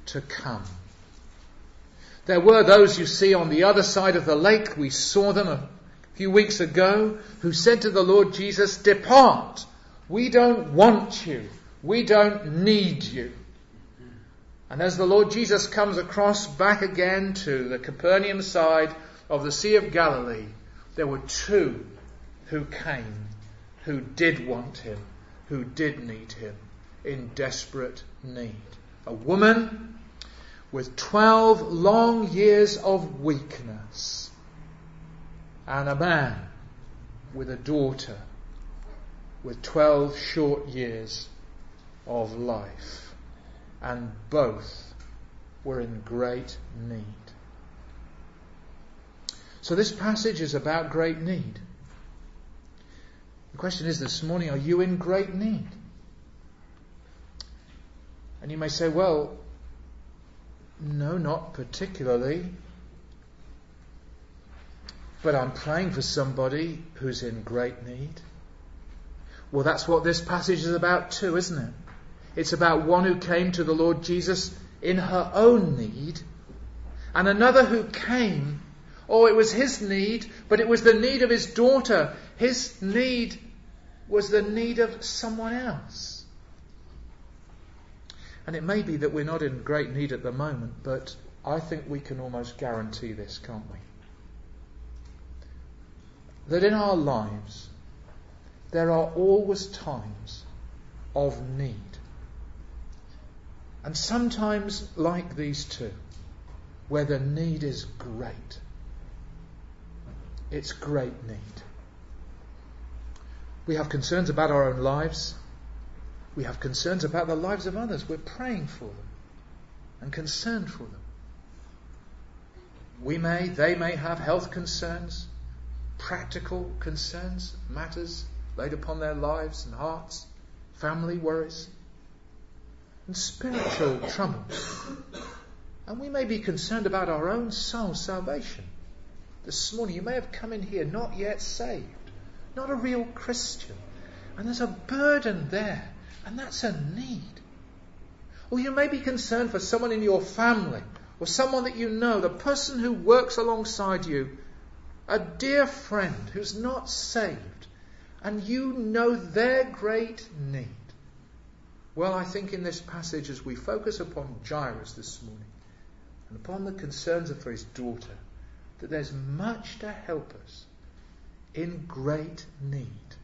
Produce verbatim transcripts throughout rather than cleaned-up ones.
to come. There were those you see on the other side of the lake, we saw them a few weeks ago, who said to the Lord Jesus, "Depart, we don't want you, we don't need you." And as the Lord Jesus comes across back again to the Capernaum side of the Sea of Galilee, there were two who came, who did want him, who did need him, in desperate need. A woman with twelve long years of weakness, and a man with a daughter with twelve short years of life. And both were in great need. So this passage is about great need. The question is this morning, are you in great need? And you may say, well, no, not particularly. But I'm praying for somebody who's in great need. Well, that's what this passage is about too, isn't it? It's about one who came to the Lord Jesus in her own need, and another who came, oh, it was his need, but it was the need of his daughter. His need was the need of someone else. And it may be that we're not in great need at the moment, but I think we can almost guarantee this, can't we? That in our lives, there are always times of need. And sometimes like these two, where the need is great. It's great need. We have concerns about our own lives. We have concerns about the lives of others. We're praying for them and concerned for them. We may, they may have health concerns, practical concerns, matters laid upon their lives and hearts, family worries, and spiritual troubles. And we may be concerned about our own soul salvation. This morning you may have come in here not yet saved, not a real Christian, and there's a burden there, and that's a need. Or you may be concerned for someone in your family, or someone that you know, the person who works alongside you, a dear friend who's not saved, and you know their great need. Well, I think in this passage, as we focus upon Jairus this morning, and upon the concerns for his daughter, that there's much to help us in great need.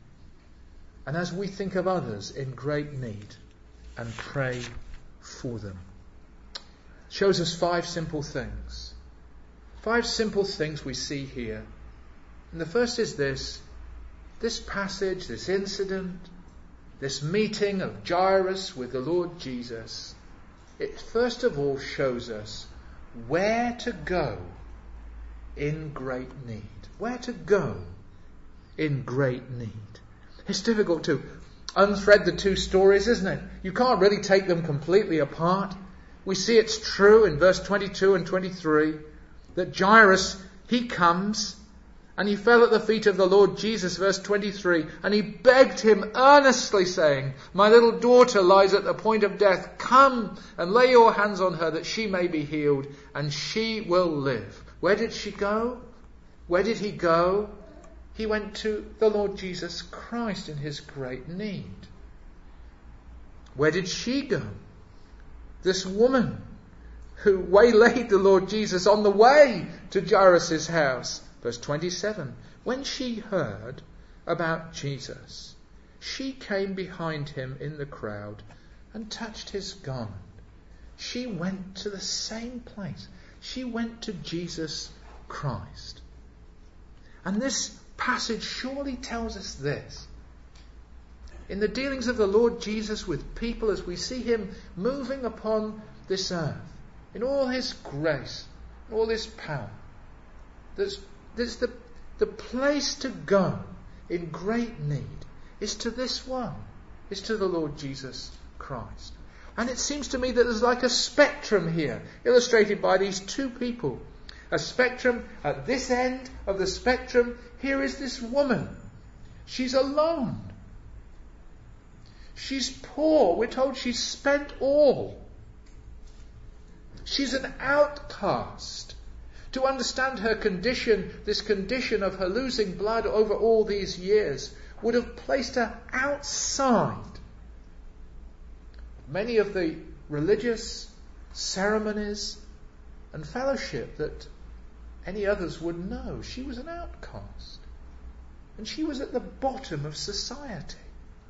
And as we think of others in great need and pray for them. It shows us five simple things. Five simple things we see here. And the first is this. This passage, this incident, this meeting of Jairus with the Lord Jesus, it first of all shows us where to go in great need. Where to go in great need. It's difficult to unthread the two stories, isn't it? You can't really take them completely apart. We see it's true in verse twenty-two and twenty-three that Jairus, he comes and he fell at the feet of the Lord Jesus, verse twenty-three, and he begged him earnestly, saying, "My little daughter lies at the point of death. Come and lay your hands on her that she may be healed, and she will live." Where did she go? Where did he go? He went to the Lord Jesus Christ in his great need. Where did she go? This woman who waylaid the Lord Jesus on the way to Jairus' house. Verse twenty-seven, when she heard about Jesus, she came behind him in the crowd and touched his garment. She went to the same place. She went to Jesus Christ. And this passage surely tells us this. In the dealings of the Lord Jesus with people, as we see him moving upon this earth, in all his grace, all his power, there's There's the, the place to go in great need is to this one, is to the Lord Jesus Christ. And it seems to me that there's like a spectrum here, illustrated by these two people. A spectrum at this end of the spectrum, here is this woman. She's alone. She's poor. We're told she's spent all. She's an outcast. To understand her condition, this condition of her losing blood over all these years, would have placed her outside many of the religious ceremonies and fellowship that any others would know. She was an outcast. And she was at the bottom of society.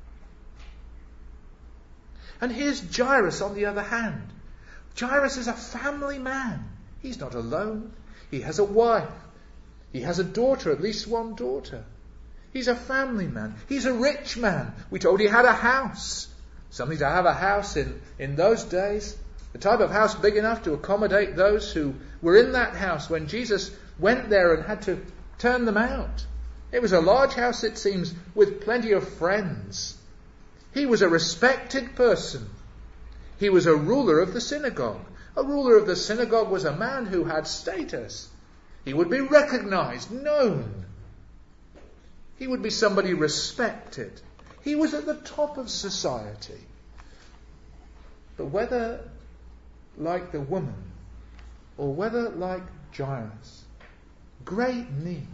And here's Jairus on the other hand. Jairus is a family man. He's not alone. He has a wife. He has a daughter, at least one daughter. He's a family man. He's a rich man. We told he had a house. Something to have a house in, in those days. The type of house big enough to accommodate those who were in that house when Jesus went there and had to turn them out. It was a large house, it seems, with plenty of friends. He was a respected person. He was a ruler of the synagogue. A ruler of the synagogue was a man who had status. He would be recognized, known. He would be somebody respected. He was at the top of society. But whether like the woman or whether like Jairus, great need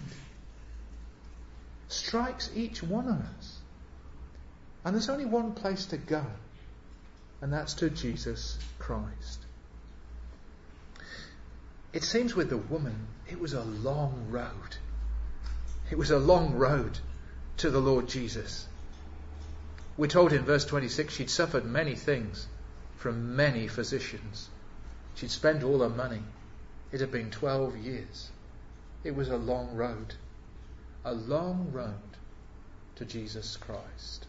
strikes each one of us. And there's only one place to go, and that's to Jesus Christ. It seems with the woman, it was a long road. It was a long road to the Lord Jesus. We're told in verse twenty-six she'd suffered many things from many physicians. She'd spent all her money. It had been twelve years. It was a long road. A long road to Jesus Christ.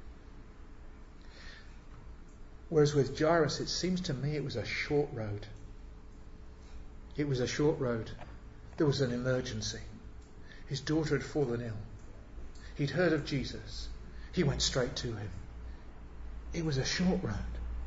Whereas with Jairus, it seems to me it was a short road. It was a short road. There was an emergency. His daughter had fallen ill. He'd heard of Jesus. He went straight to him. It was a short road.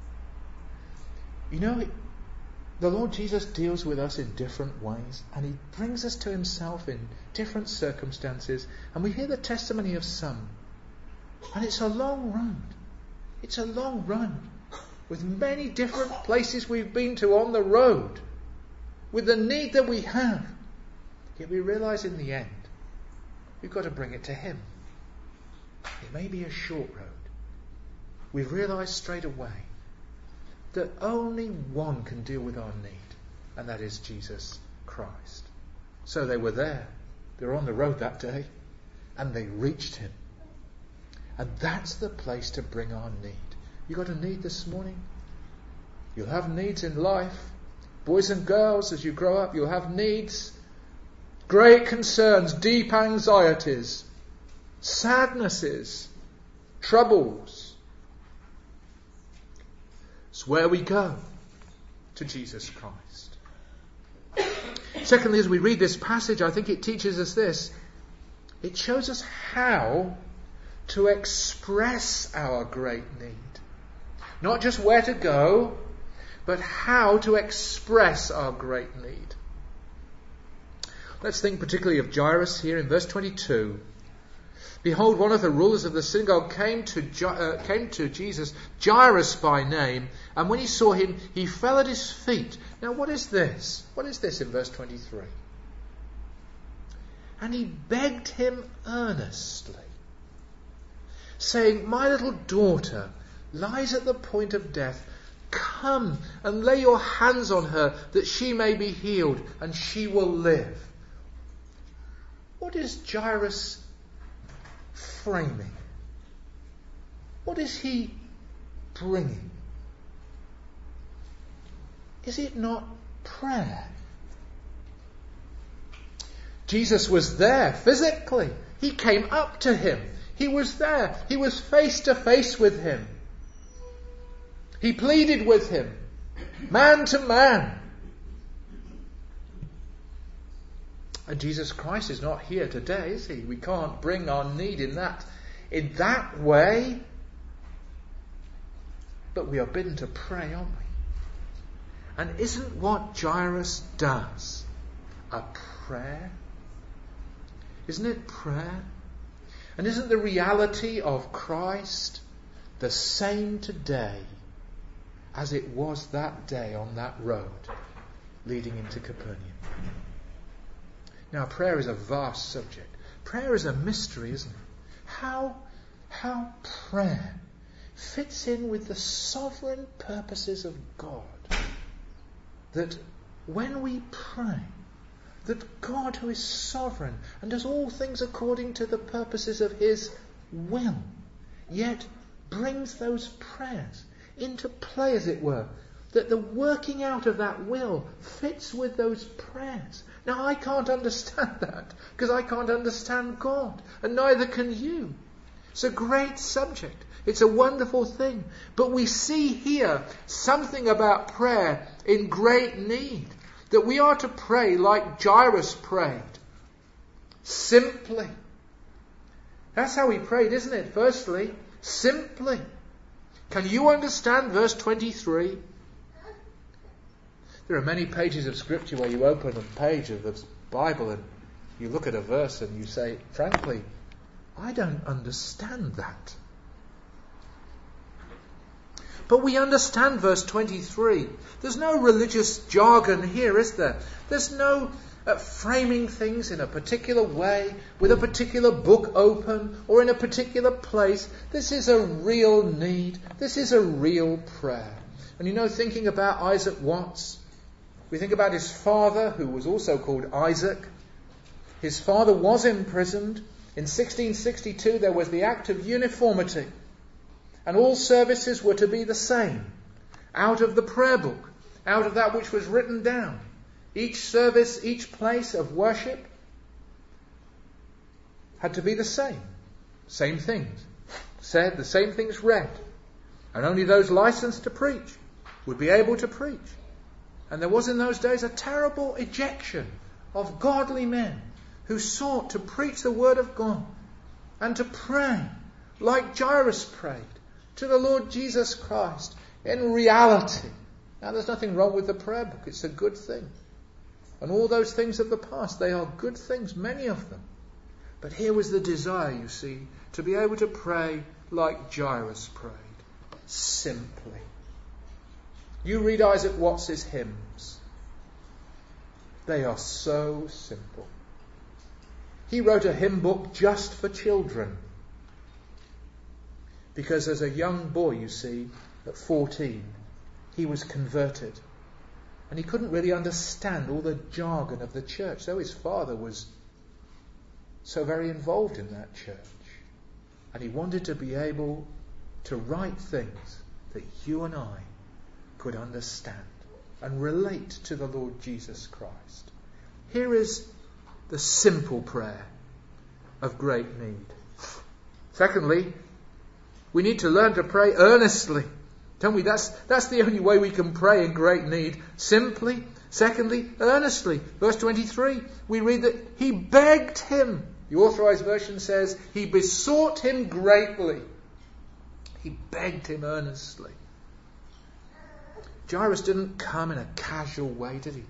You know, the Lord Jesus deals with us in different ways, and he brings us to himself in different circumstances, and we hear the testimony of some. And it's a long road. It's a long road with many different places we've been to on the road, with the need that we have. Yet we realise in the end, we've got to bring it to him. It may be a short road. We've realised straight away that only one can deal with our need, and that is Jesus Christ. So they were there. They were on the road that day, and they reached him. And that's the place to bring our need. You got a need this morning? You'll have needs in life. Boys and girls, as you grow up, you'll have needs. Great concerns, deep anxieties, sadnesses, troubles. It's where we go to Jesus Christ. Secondly, as we read this passage, I think it teaches us this. It shows us how to express our great need. Not just where to go, but how to express our great need. Let's think particularly of Jairus here in verse twenty-two. Behold, one of the rulers of the synagogue came to uh, came to Jesus, Jairus by name, and when he saw him, he fell at his feet. Now, what is this? What is this in verse twenty-three? And he begged him earnestly, saying, My little daughter lies at the point of death. Come and lay your hands on her, that she may be healed, and she will live. What is Jairus framing? What is he bringing? Is it not prayer? Jesus was there physically. He came up to him. He was there. He was face to face with him. He pleaded with him, man to man. And Jesus Christ is not here today, is he? We can't bring our need in that, in that way. But we are bidden to pray, aren't we? And isn't what Jairus does a prayer? Isn't it prayer? And isn't the reality of Christ the same today as it was that day on that road leading into Capernaum. Now, prayer is a vast subject. Prayer is a mystery, isn't it? How, how prayer fits in with the sovereign purposes of God. That when we pray, that God, who is sovereign and does all things according to the purposes of his will, yet brings those prayers into play, as it were, that the working out of that will fits with those prayers. Now, I can't understand that, because I can't understand God, and neither can you. It's a great subject. It's a wonderful thing. But we see here something about prayer in great need. That we are to pray like Jairus prayed. Simply. That's how he prayed, isn't it? Firstly, simply. Can you understand verse twenty-three? There are many pages of Scripture where you open a page of the Bible and you look at a verse and you say, frankly, I don't understand that. But we understand verse twenty-three. There's no religious jargon here, is there? There's no uh, framing things in a particular way, with a particular book open, or in a particular place. This is a real need. This is a real prayer. And you know, thinking about Isaac Watts, we think about his father, who was also called Isaac. His father was imprisoned. In sixteen sixty-two, there was the Act of Uniformity. And all services were to be the same, out of the prayer book, out of that which was written down. Each service, each place of worship had to be the same. Same things said, the same things read. And only those licensed to preach would be able to preach. And there was in those days a terrible ejection of godly men who sought to preach the word of God and to pray like Jairus prayed, to the Lord Jesus Christ in reality. Now, there's nothing wrong with the prayer book. It's a good thing. And all those things of the past, they are good things, many of them. But here was the desire, you see, to be able to pray like Jairus prayed. Simply. You read Isaac Watts's hymns. They are so simple. He wrote a hymn book just for children. Because as a young boy, you see, at fourteen, he was converted. And he couldn't really understand all the jargon of the church, though his father was so very involved in that church. And he wanted to be able to write things that you and I could understand and relate to the Lord Jesus Christ. Here is the simple prayer of great need. Secondly, we need to learn to pray earnestly. Don't we? That's, that's the only way we can pray in great need. Simply. Secondly, earnestly. Verse twenty-three, we read that he begged him. The Authorized Version says he besought him greatly. He begged him earnestly. Jairus didn't come in a casual way, did he?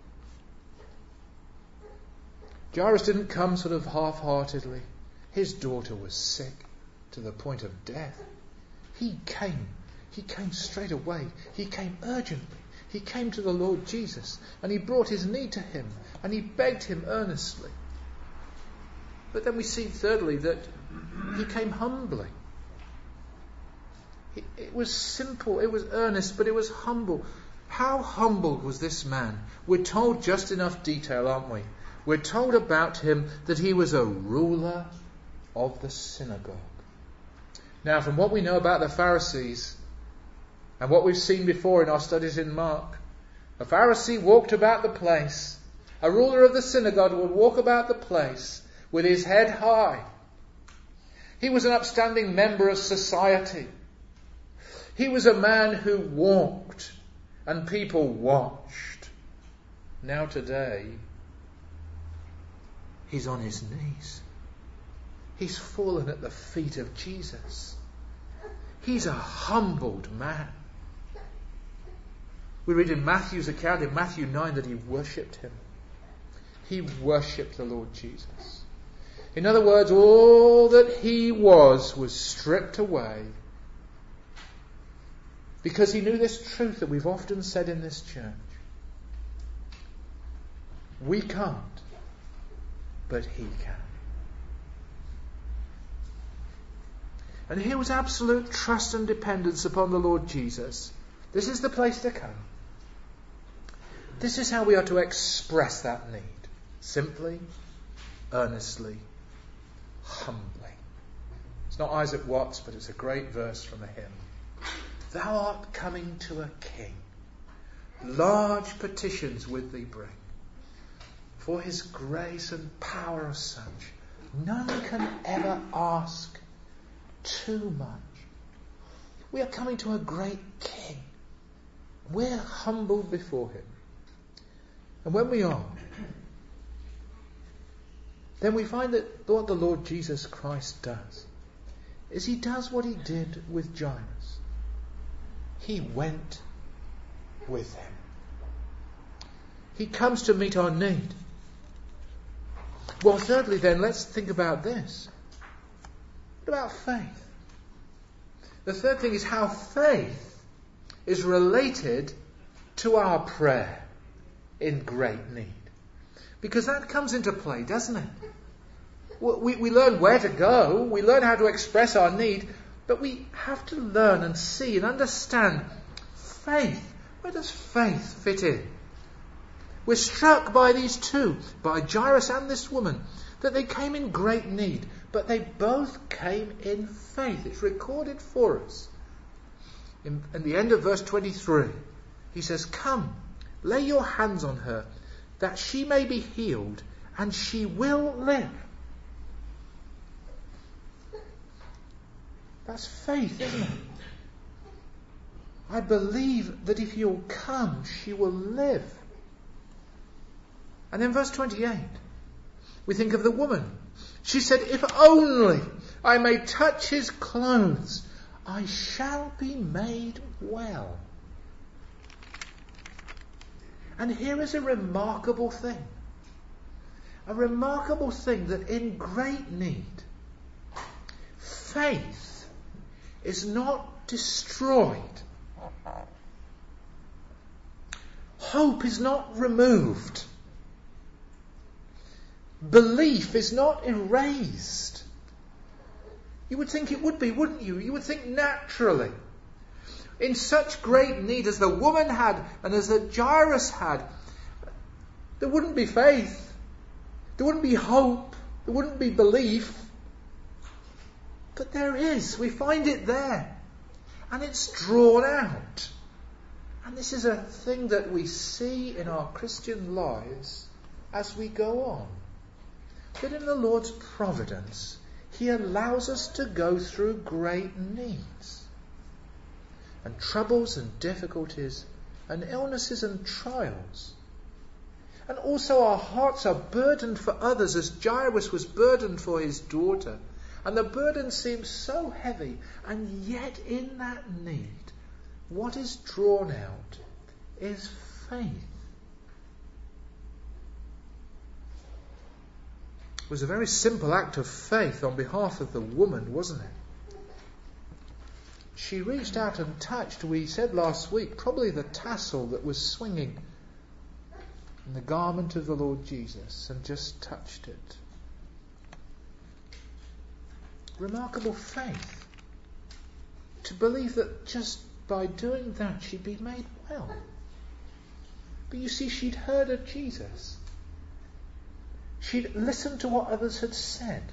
Jairus didn't come sort of half-heartedly. His daughter was sick to the point of death. He came. He came straight away. He came urgently. He came to the Lord Jesus and he brought his need to him and he begged him earnestly. But then we see thirdly that he came humbly. It was simple, it was earnest, but it was humble. How humbled was this man? We're told just enough detail, aren't we? We're told about him that he was a ruler of the synagogue. Now, from what we know about the Pharisees, and what we've seen before in our studies in Mark, a Pharisee walked about the place. A ruler of the synagogue would walk about the place with his head high. He was an upstanding member of society. He was a man who walked and people watched. Now today, he's on his knees. He's fallen at the feet of Jesus. He's a humbled man. We read in Matthew's account, in Matthew nine, that he worshipped him. He worshipped the Lord Jesus. In other words, all that he was was stripped away because he knew this truth that we've often said in this church. We can't, but he can. And here was absolute trust and dependence upon the Lord Jesus. This is the place to come. This is how we are to express that need. Simply, earnestly, humbly. It's not Isaac Watts, but it's a great verse from a hymn. Thou art coming to a king. Large petitions with thee bring. For his grace and power are such, none can ever ask too much. We are coming to a great king. We're humbled before him. And when we are, then we find that what the Lord Jesus Christ does is he does what he did with Jairus. He went with him. He comes to meet our need. Well, thirdly then, let's think about this. What about faith? The third thing is how faith is related to our prayer in great need. Because that comes into play, doesn't it? We, we learn where to go, we learn how to express our need, but we have to learn and see and understand faith. Where does faith fit in? We're struck by these two, by Jairus and this woman, that they came in great need, but they both came in faith. It's recorded for us. In, in the end of verse twenty-three, he says, "Come, lay your hands on her, that she may be healed, and she will live." That's faith, isn't it? I believe that if you'll come, she will live. And then verse twenty-eight, we think of the woman. She said, "If only I may touch his clothes, I shall be made well." And here is a remarkable thing. A remarkable thing that in great need, faith is not destroyed. Hope is not removed. Belief is not erased. You would think it would be, wouldn't you? You would think naturally. In such great need as the woman had and as the Jairus had, there wouldn't be faith. There wouldn't be hope. There wouldn't be belief. But there is. We find it there. And it's drawn out. And this is a thing that we see in our Christian lives as we go on. But in the Lord's providence, he allows us to go through great needs and troubles and difficulties and illnesses and trials. And also our hearts are burdened for others, as Jairus was burdened for his daughter. And the burden seems so heavy, and yet in that need, what is drawn out is faith. It was a very simple act of faith on behalf of the woman, wasn't it? She reached out and touched, we said last week, probably the tassel that was swinging in the garment of the Lord Jesus, and just touched it. Remarkable faith. To believe that just by doing that she'd be made well. But you see, she'd heard of Jesus. She'd listened to what others had said.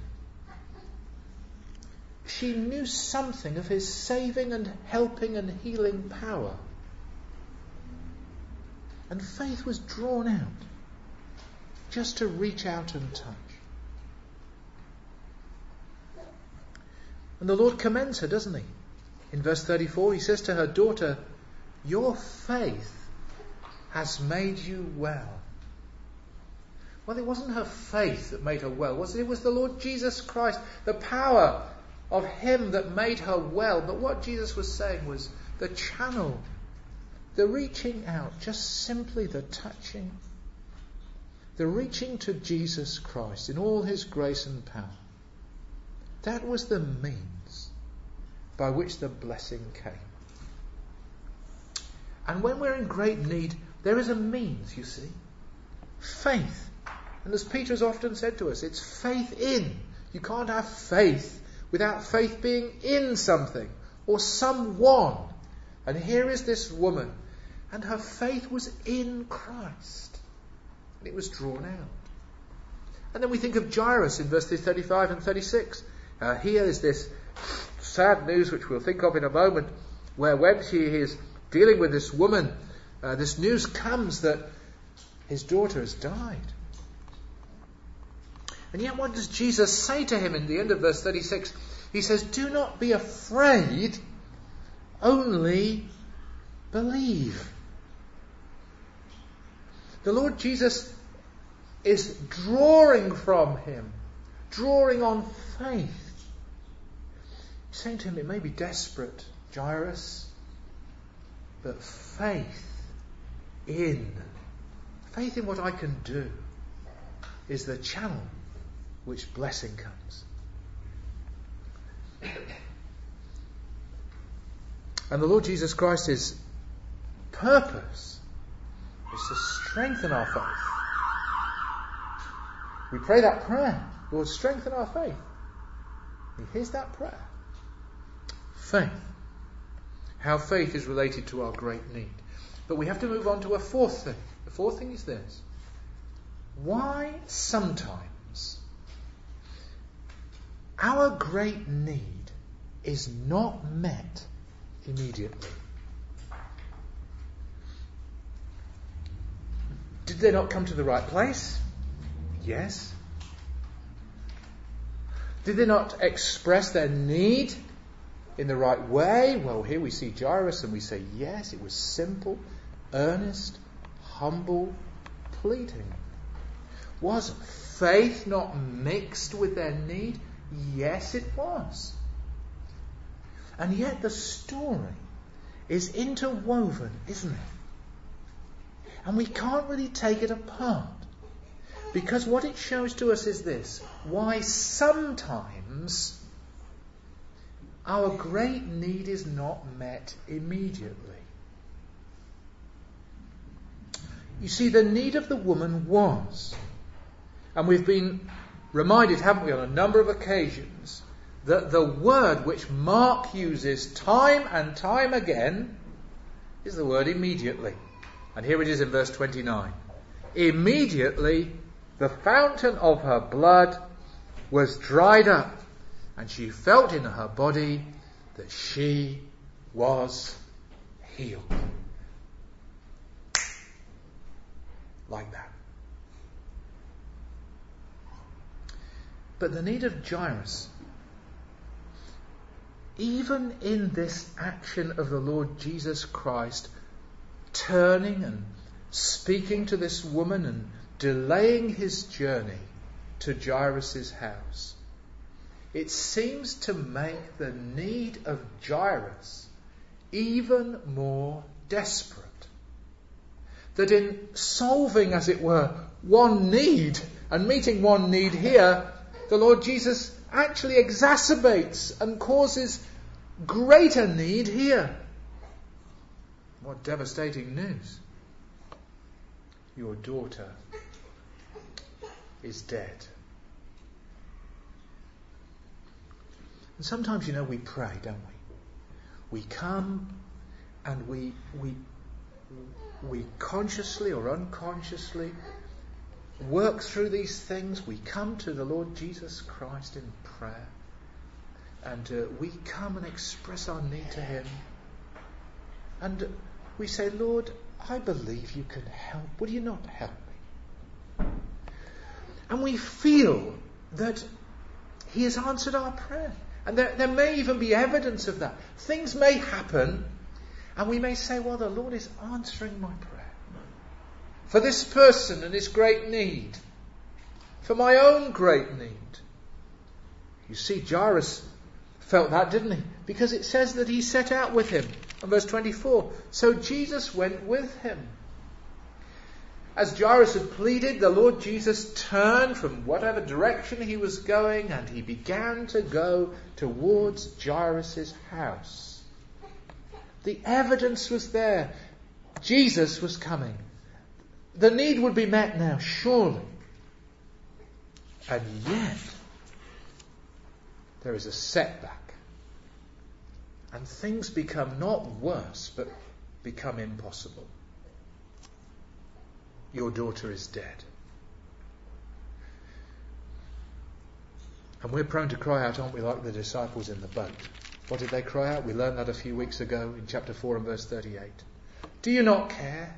She knew something of his saving and helping and healing power. And faith was drawn out just to reach out and touch. And the Lord commends her, doesn't he? In verse thirty-four, he says to her, "Daughter, your faith has made you well." Well, it wasn't her faith that made her well, was it? It was the Lord Jesus Christ, the power of him that made her well. But what Jesus was saying was the channel, the reaching out, just simply the touching, the reaching to Jesus Christ in all his grace and power. That was the means by which the blessing came. And when we're in great need, there is a means, you see. Faith And as Peter has often said to us, it's faith in. You can't have faith without faith being in something or someone. And here is this woman, and her faith was in Christ. And it was drawn out. And then we think of Jairus in verses thirty-five and thirty-six. Uh, here is this sad news, which we'll think of in a moment, where when she is dealing with this woman, uh, this news comes that his daughter has died. And yet what does Jesus say to him in the end of verse thirty-six? He says, do not be afraid, only believe. The Lord Jesus is drawing from him, drawing on faith. He's saying to him, it may be desperate, Jairus, but faith in, faith in what I can do is the channel which blessing comes. And the Lord Jesus Christ's purpose is to strengthen our faith. We pray that prayer, Lord, strengthen our faith. He hears that prayer. Faith. How faith is related to our great need. But we have to move on to a fourth thing. The fourth thing is this. Why sometimes our great need is not met immediately? Did they not come to the right place? Yes. Did they not express their need in the right way? Well, here we see Jairus and we say, yes, it was simple, earnest, humble, pleading. Was faith not mixed with their need? Yes, it was. And yet the story is interwoven, isn't it? And we can't really take it apart. Because what it shows to us is this. Why sometimes our great need is not met immediately. You see, the need of the woman was, and we've been reminded, haven't we, on a number of occasions, that the word which Mark uses time and time again is the word immediately. And here it is in verse twenty-nine. Immediately the fountain of her blood was dried up, and she felt in her body that she was healed. Like that. But the need of Jairus, even in this action of the Lord Jesus Christ, turning and speaking to this woman and delaying his journey to Jairus' house, it seems to make the need of Jairus even more desperate. That in solving, as it were, one need and meeting one need here, the Lord Jesus actually exacerbates and causes greater need here. What devastating news. Your daughter is dead. And sometimes, you know, we pray, don't we? We come and we we we consciously or unconsciously work through these things. We come to the Lord Jesus Christ in prayer, and uh, we come and express our need to him, and we say, Lord, I believe you can help. Will you not help me? And we feel that he has answered our prayer. And there, there may even be evidence of that. Things may happen, and we may say, well, the Lord is answering my prayer. For this person and his great need. For my own great need. You see, Jairus felt that, didn't he? Because it says that he set out with him. In verse twenty-four. So Jesus went with him. As Jairus had pleaded, the Lord Jesus turned from whatever direction he was going, and he began to go towards Jairus' house. The evidence was there. Jesus was coming. The need would be met now, surely. And yet, there is a setback. And things become not worse, but become impossible. Your daughter is dead. And we're prone to cry out, aren't we, like the disciples in the boat? What did they cry out? We learned that a few weeks ago in chapter four and verse thirty-eight. Do you not care?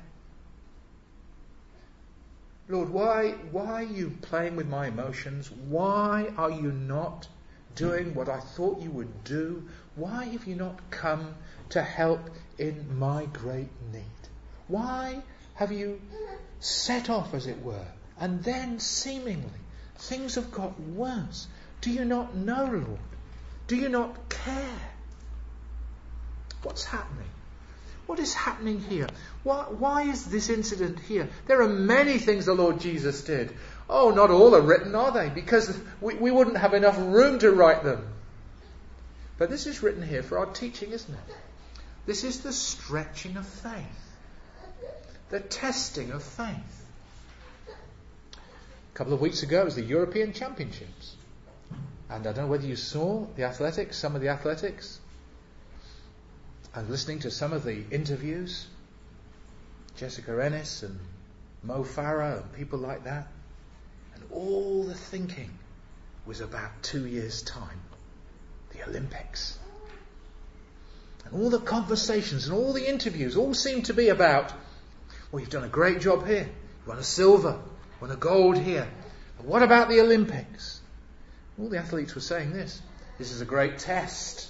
Lord, why, why are you playing with my emotions? Why are you not doing what I thought you would do? Why have you not come to help in my great need? Why have you set off, as it were, and then seemingly things have got worse? Do you not know, Lord? Do you not care? What's happening? What is happening here? Why, why is this incident here? There are many things the Lord Jesus did. Oh, not all are written, are they? Because we, we wouldn't have enough room to write them. But this is written here for our teaching, isn't it? This is the stretching of faith. The testing of faith. A couple of weeks ago it was the European Championships. And I don't know whether you saw the athletics, some of the athletics. And listening to some of the interviews. Jessica Ennis and Mo Farah and people like that. And all the thinking was about two years' time. The Olympics. And all the conversations and all the interviews all seemed to be about, well, you've done a great job here. You won a silver, you won a gold here. But what about the Olympics? All the athletes were saying this. This is a great test.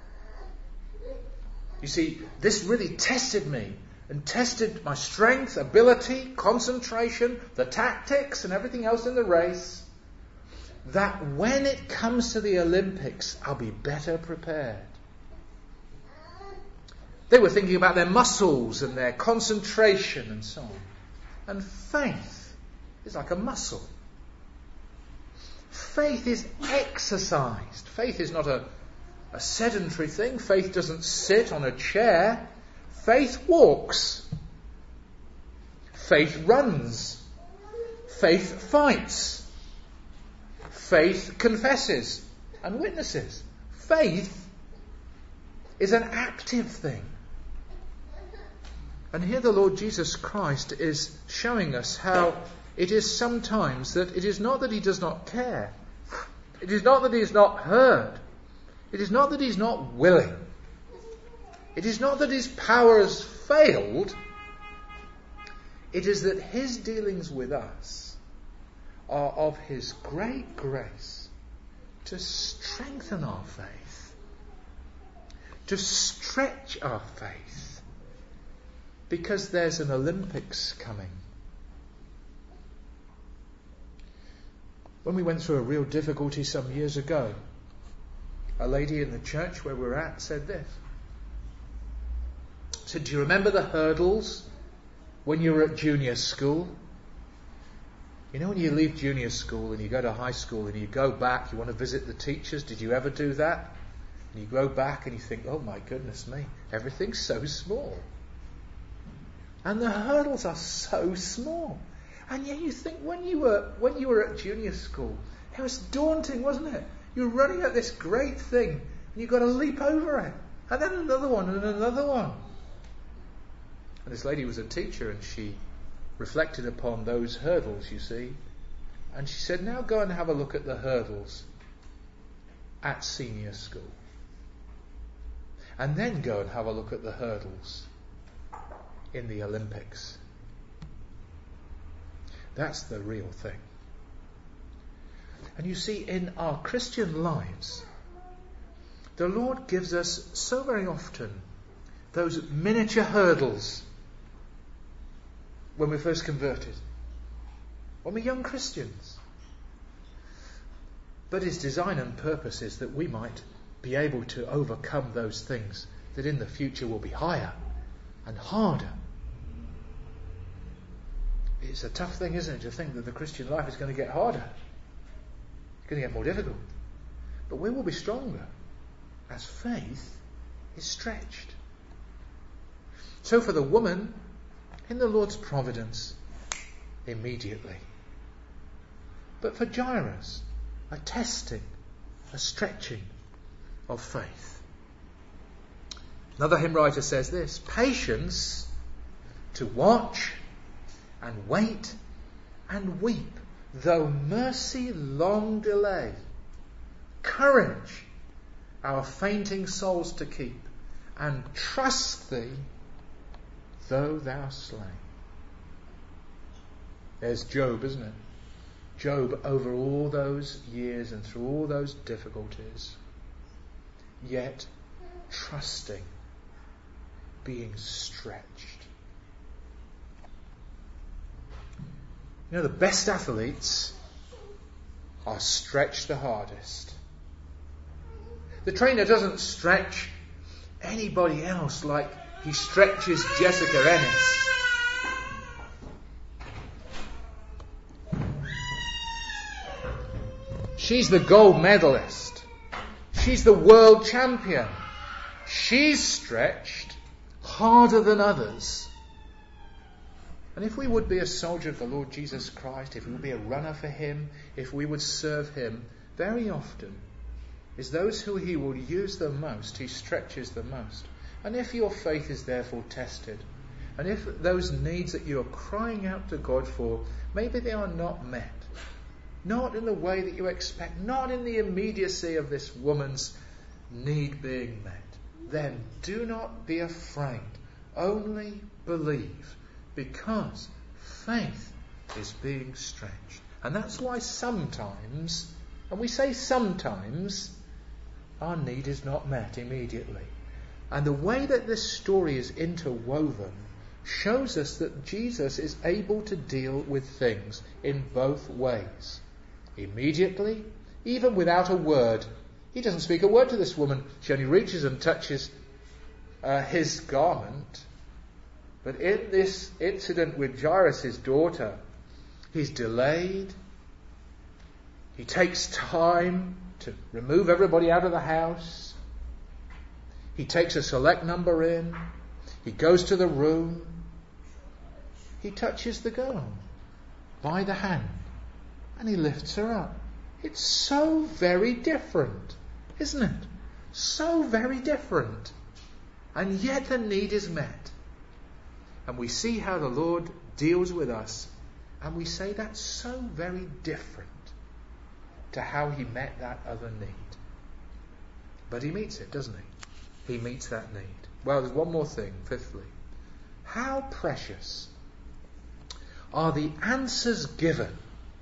You see, this really tested me and tested my strength, ability, concentration, the tactics and everything else in the race. That when it comes to the Olympics, I'll be better prepared. They were thinking about their muscles and their concentration and so on. And faith is like a muscle. Faith is exercised. Faith is not a, a sedentary thing. Faith doesn't sit on a chair. Faith walks. Faith runs. Faith fights. Faith confesses and witnesses. Faith is an active thing. And here the Lord Jesus Christ is showing us how it is sometimes that it is not that he does not care. It is not that he is not heard. It is not that he is not willing. It is not that his power has failed. It is that his dealings with us are of his great grace to strengthen our faith, to stretch our faith, because there's an Olympics coming. When we went through a real difficulty some years ago, a lady in the church where we're at said this. Said, do you remember the hurdles when you were at junior school? You know when you leave junior school and you go to high school and you go back, you want to visit the teachers, did you ever do that? And you go back and you think, oh my goodness me, everything's so small. And the hurdles are so small. And yet you think when you were when you were at junior school, it was daunting, wasn't it? You're running at this great thing and you've got to leap over it. And then another one and another one. And this lady was a teacher and she reflected upon those hurdles, you see. And she said, now go and have a look at the hurdles at senior school. And then go and have a look at the hurdles in the Olympics. That's the real thing. And you see, in our Christian lives, the Lord gives us so very often those miniature hurdles when we're first converted, when we're young Christians. But his design and purpose is that we might be able to overcome those things that in the future will be higher and harder. It's a tough thing, isn't it, to think that the Christian life is going to get harder. It's going to get more difficult. But we will be stronger as faith is stretched. So for the woman, in the Lord's providence, immediately, but for Jairus, a testing, a stretching of faith. Another hymn writer says this: patience to watch and wait and weep, though mercy long delay. Courage our fainting souls to keep, and trust thee though thou slay. There's Job, isn't it? Job, over all those years and through all those difficulties, yet trusting, being stretched. You know, the best athletes are stretched the hardest. The trainer doesn't stretch anybody else like he stretches Jessica Ennis. She's the gold medalist. She's the world champion. She's stretched harder than others. And if we would be a soldier of the Lord Jesus Christ, if we would be a runner for him, if we would serve him, very often is those who he will use the most, he stretches the most. And if your faith is therefore tested, and if those needs that you are crying out to God for, maybe they are not met, not in the way that you expect, not in the immediacy of this woman's need being met, then do not be afraid. Only believe, because faith is being stretched. And that's why sometimes, and we say sometimes, our need is not met immediately. And the way that this story is interwoven shows us that Jesus is able to deal with things in both ways. Immediately, even without a word. He doesn't speak a word to this woman. She only reaches and touches uh, his garment. But in this incident with Jairus' daughter, he's delayed. He takes time to remove everybody out of the house. He takes a select number in. He goes to the room. He touches the girl by the hand and he lifts her up. It's so very different, isn't it? So very different. And yet the need is met. And we see how the Lord deals with us, and we say that's so very different to how he met that other need. But he meets it, doesn't he? He meets that need. Well, there's one more thing, fifthly. How precious are the answers given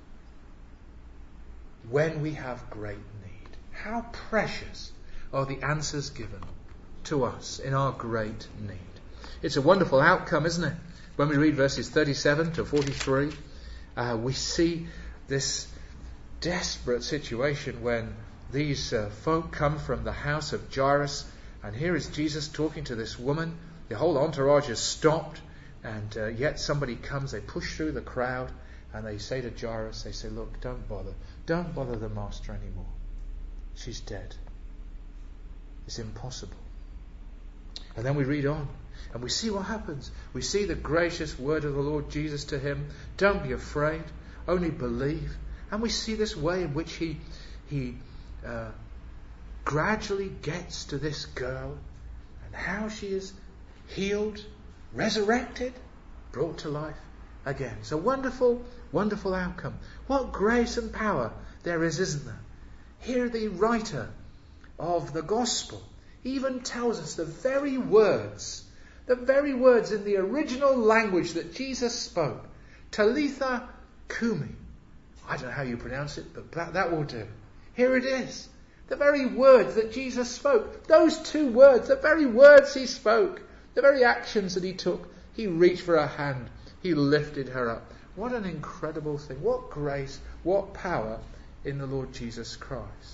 when we have great need? How precious are the answers given to us in our great need? It's a wonderful outcome, isn't it? When we read verses thirty-seven to forty-three, uh, we see this desperate situation when these uh, folk come from the house of Jairus, and here is Jesus talking to this woman. The whole entourage has stopped, and uh, yet somebody comes, they push through the crowd, and they say to Jairus, they say, look, don't bother. Don't bother the master anymore. She's dead. It's impossible. And then we read on, and we see what happens. We see the gracious word of the Lord Jesus to him. Don't be afraid, only believe. And we see this way in which he he uh, gradually gets to this girl, and how she is healed, resurrected, brought to life again. It's a wonderful, wonderful outcome. What grace and power there is, isn't there? Here the writer of the gospel even tells us the very words, the very words in the original language that Jesus spoke. Talitha Kumi. I don't know how you pronounce it, but that, that will do. Here it is. The very words that Jesus spoke. Those two words, the very words he spoke. The very actions that he took. He reached for her hand. He lifted her up. What an incredible thing. What grace, what power in the Lord Jesus Christ.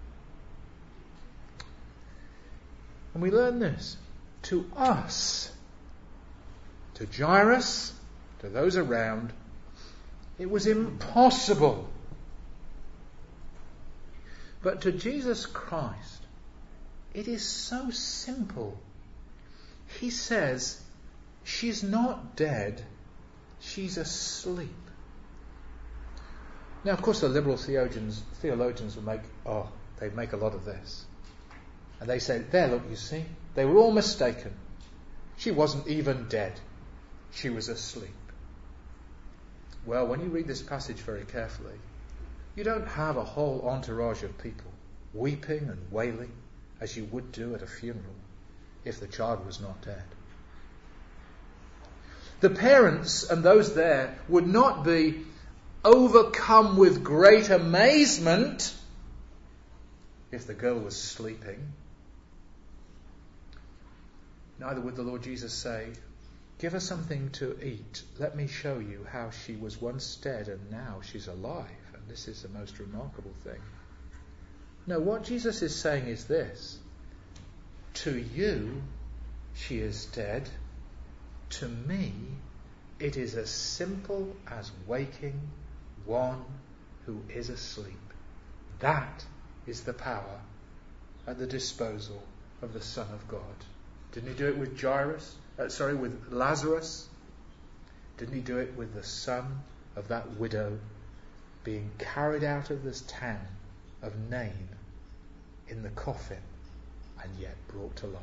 And we learn this. To us, to Jairus, to those around, it was impossible. But to Jesus Christ, it is so simple. He says, she's not dead, she's asleep. Now, of course, the liberal theologians, theologians will make, oh, they make a lot of this. And they say, there, look, you see, they were all mistaken. She wasn't even dead. She was asleep. Well, when you read this passage very carefully, you don't have a whole entourage of people weeping and wailing as you would do at a funeral if the child was not dead. The parents and those there would not be overcome with great amazement if the girl was sleeping. Neither would the Lord Jesus say, give her something to eat. Let me show you how she was once dead and now she's alive. And this is the most remarkable thing. No, what Jesus is saying is this. To you, she is dead. To me, it is as simple as waking one who is asleep. That is the power at the disposal of the Son of God. Didn't he do it with Jairus? Uh, sorry, with Lazarus? Didn't he do it with the son of that widow being carried out of this town of Nain in the coffin and yet brought to life?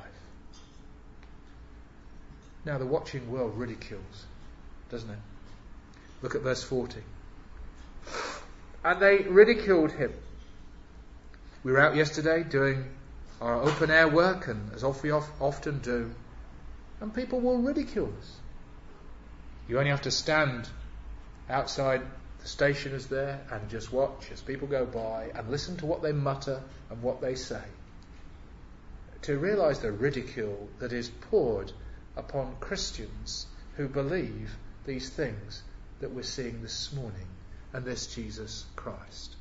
Now the watching world ridicules, doesn't it? Look at verse forty. And they ridiculed him. We were out yesterday doing our open air work, and as we often do, and people will ridicule us. You only have to stand outside the stationers there and just watch as people go by and listen to what they mutter and what they say, to realise the ridicule that is poured upon Christians who believe these things that we're seeing this morning and this Jesus Christ.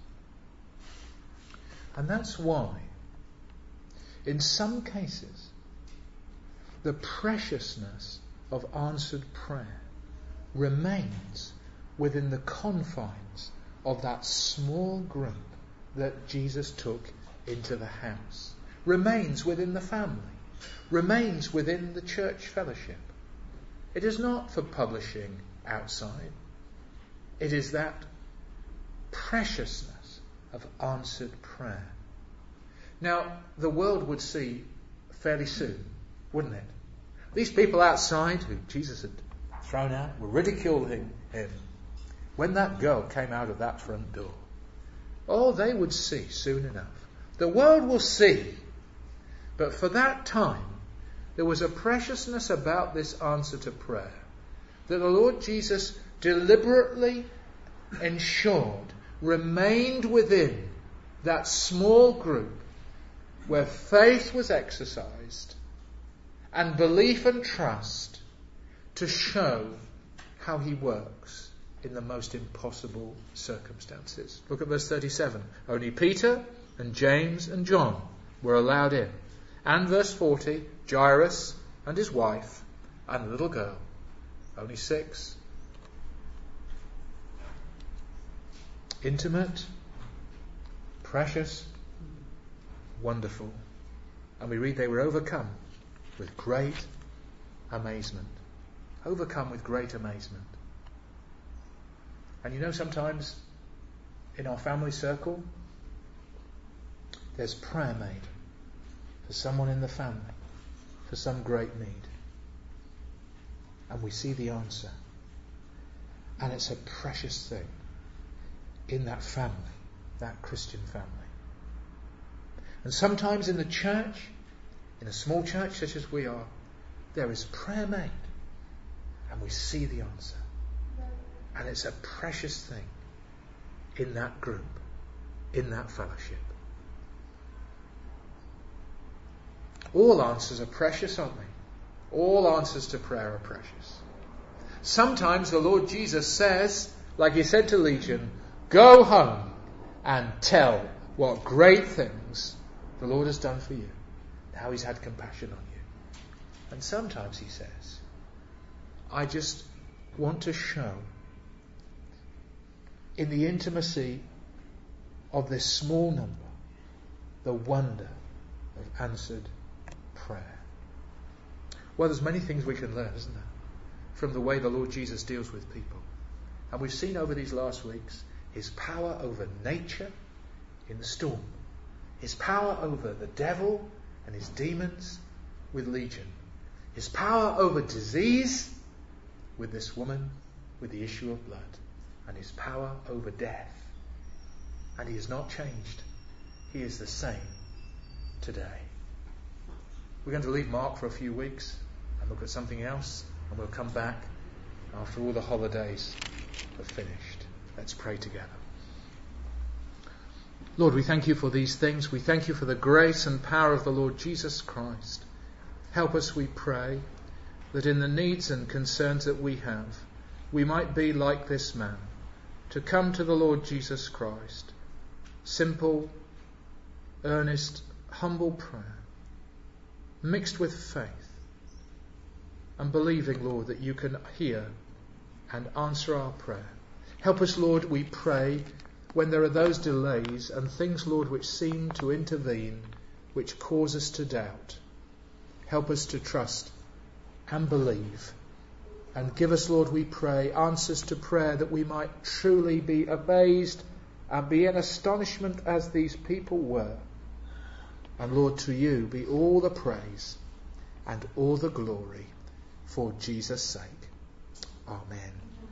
And that's why, in some cases, the preciousness of answered prayer remains within the confines of that small group that Jesus took into the house, remains within the family, remains within the church fellowship. It is not for publishing outside. It is that preciousness of answered prayer. Now, the world would see fairly soon, wouldn't it? These people outside who Jesus had thrown out were ridiculing him. When that girl came out of that front door, oh, they would see soon enough. The world will see. But for that time, there was a preciousness about this answer to prayer that the Lord Jesus deliberately ensured remained within that small group where faith was exercised and belief and trust to show how he works in the most impossible circumstances. Look at verse thirty-seven. Only Peter and James and John were allowed in. And verse forty, Jairus and his wife and the little girl. Only six. Intimate, precious, wonderful. And we read they were overcome with great amazement. Overcome with great amazement. And you know, sometimes in our family circle, there's prayer made for someone in the family, for some great need. And we see the answer. And it's a precious thing in that family, that Christian family. And sometimes in the church, in a small church such as we are, there is prayer made. And we see the answer. And it's a precious thing in that group, in that fellowship. All answers are precious, aren't they? All answers to prayer are precious. Sometimes the Lord Jesus says, like he said to Legion, go home and tell what great things the Lord has done for you, how he's had compassion on you. And sometimes he says, I just want to show in the intimacy of this small number the wonder of answered prayer. Well, there's many things we can learn, isn't there, from the way the Lord Jesus deals with people. And we've seen over these last weeks his power over nature in the storm, his power over the devil and his demons with Legion, his power over disease with this woman with the issue of blood, and his power over death. And he has not changed. He is the same today. We're going to leave Mark for a few weeks and look at something else, and we'll come back after all the holidays have finished. Let's pray together. Lord, we thank you for these things. We thank you for the grace and power of the Lord Jesus Christ. Help us, we pray, that in the needs and concerns that we have, we might be like this man, to come to the Lord Jesus Christ. Simple, earnest, humble prayer, mixed with faith, and believing, Lord, that you can hear and answer our prayer. Help us, Lord, we pray, when there are those delays and things, Lord, which seem to intervene, which cause us to doubt. Help us to trust and believe. And give us, Lord, we pray, answers to prayer that we might truly be amazed and be in astonishment as these people were. And Lord, to you be all the praise and all the glory for Jesus' sake. Amen.